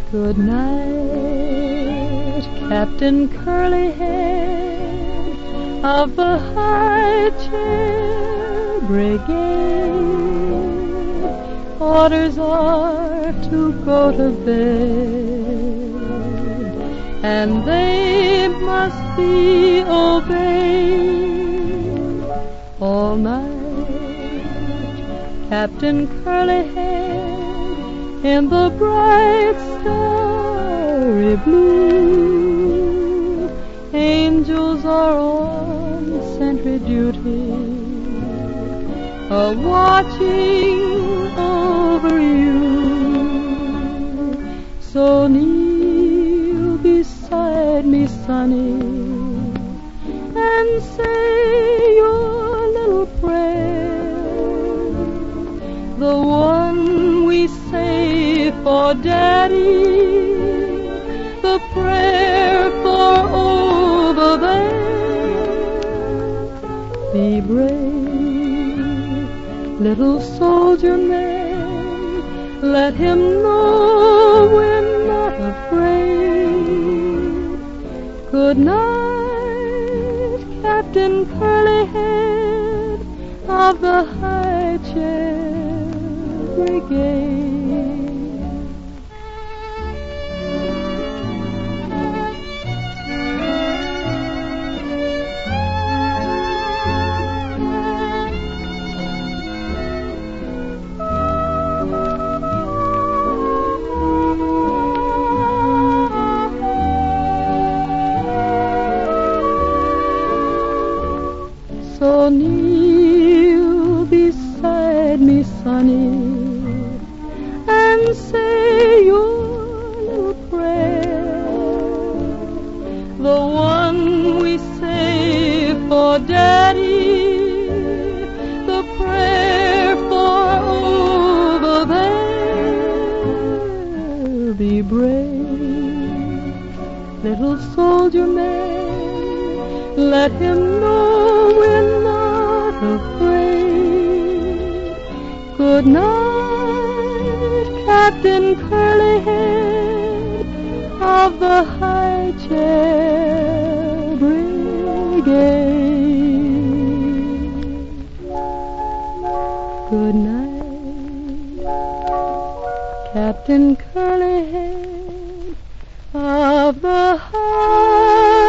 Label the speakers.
Speaker 1: Good night, Captain Curlyhead of the High Chair Brigade. Orders are to go to bed, and they must be obeyed. All night, Captain Curlyhead in the bright starry blue, angels are on sentry duty, watching over you. So kneel beside me, Sonny, and say your little prayer, the one we say for Daddy, the prayer for over there. Be brave, little soldier man, let him know we're not afraid. Good night, Captain Curlyhead of the High Chair Brigade. So kneel beside me, Sonny, and say your little prayer, the one we say for Daddy, the prayer for over there. Be brave, little soldier man, let him know we're not afraid. Good night, Captain Curlyhead of the High Chair Brigade. Good night, Captain Curlyhead of the High